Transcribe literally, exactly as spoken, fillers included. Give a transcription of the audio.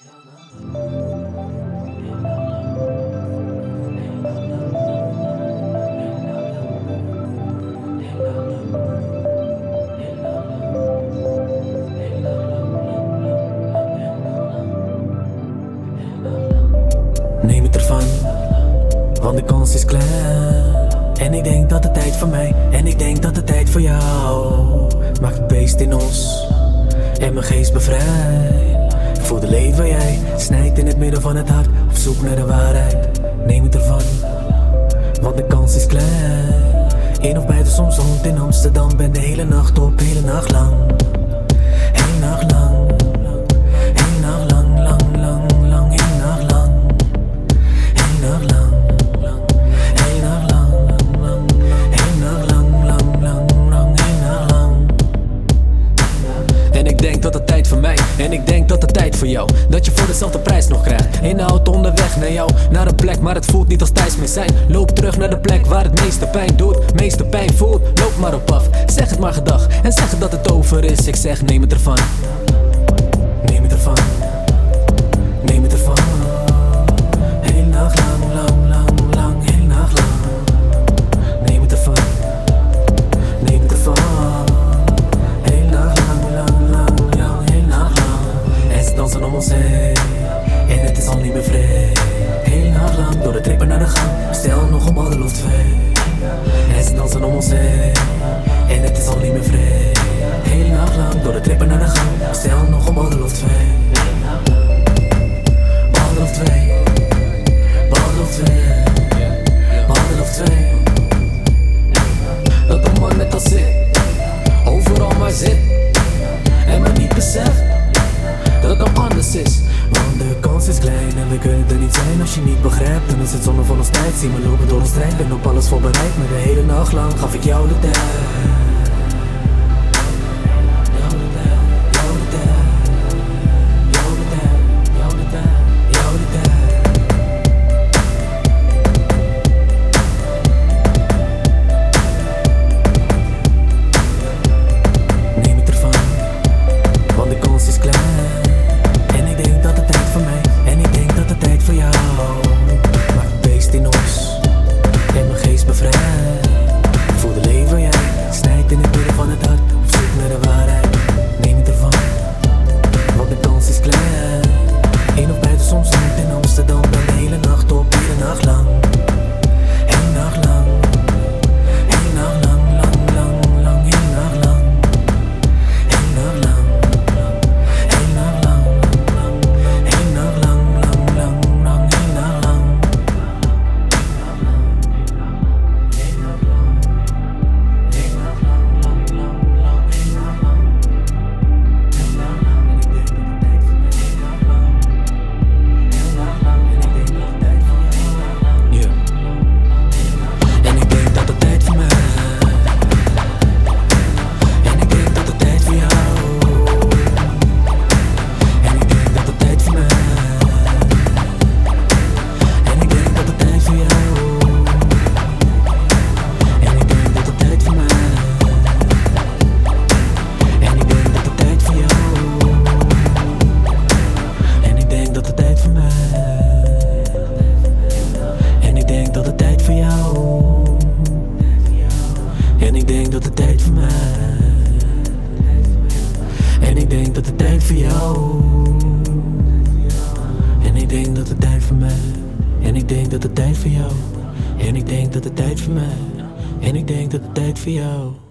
Neem het ervan, want de kans is klein. En ik denk dat de tijd voor mij, en ik denk dat de tijd voor jou maakt het beest in ons en mijn geest bevrijdt. Ik voel de leed waar jij snijdt in het midden van het hart, op zoek naar de waarheid. Neem het ervan, want de kans is klein. In of buiten, soms rond in Amsterdam, ben de hele nacht op, hele nacht lang. Hele nacht lang, hele nacht lang, lang, lang, lang, hele nacht lang. Hele nacht lang, hele nacht lang, lang, hele nacht lang, lang, lang, lang, hele nacht lang. En ik denk dat de tijd voor mij, en ik denk dat de tijd voor jou, dat je voor dezelfde prijs nog krijgt. In de auto onderweg naar jou, naar een plek, maar het voelt niet als thuis meer zijn. Loop terug naar de plek waar het meeste pijn doet, meeste pijn voelt. Loop maar op af, zeg het maar gedag, en zeg dat het over is. Ik zeg neem het ervan, neem het ervan, neem het ervan. Hele nacht lang, lang, lang, lang, hele nacht lang. Neem het ervan, neem het ervan. Hele nacht lang, lang, lang, lang, hele nacht lang. En ze dansen om ons heen, en het is al niet meer vrij. Hele nacht lang, door de trippen naar de gang, stel nog op alle of twee. En ze dansen om ons heen, en het is al niet meer vrij. Hele nacht lang, door de trippen naar de gang, stel nog op alle of twee. Alle of twee, alle of twee, alle of twee. Dat een man net als ik, overal maar zit, en maar niet beseft dat het nog anders is. Want de kans is klein en we kunnen er niet zijn. Als je niet begrijpt, dan is het zonde van ons tijd. Zie me lopen door een strijd, ben op alles voorbereid. Maar de hele nacht lang gaf ik jou de tijd. Jou de tijd, jou de tijd, jou de tijd, jou de tijd, jou de tijd. Neem het ervan, want de kans is klein. En ik denk dat de tijd voor mij, en ik denk dat de tijd voor jou maakt het beest in ons en mijn geest bevrijdt. Ik voel de leed waar jij snijdt in het midden van het hart, op zoek naar de waarheid. Neem het ervan, want de kans is klein. In of buiten, soms niet in Amsterdam, ben de hele nacht op, hele nacht lang. Hele nacht lang, hele nacht lang, lang, lang, lang, hele nacht lang. Hele nacht lang, hele nacht lang, lang, hele nacht lang, lang, lang, lang, hele nacht lang. En ik denk dat de tijd voor mij, en ik denk dat de tijd voor jou, en ik denk dat de tijd voor mij, en ik denk dat de tijd voor jou, en ik denk dat de tijd voor mij, en ik denk dat de tijd voor jou, en ik denk dat de tijd voor mij, en ik denk dat de tijd voor jou, en ik denk dat de tijd voor mij, en ik denk dat de tijd voor jou, en ik denk dat de tijd voor mij, en ik denk dat de tijd voor jou, en ik denk dat de tijd voor mij, en ik denk dat de tijd voor jou.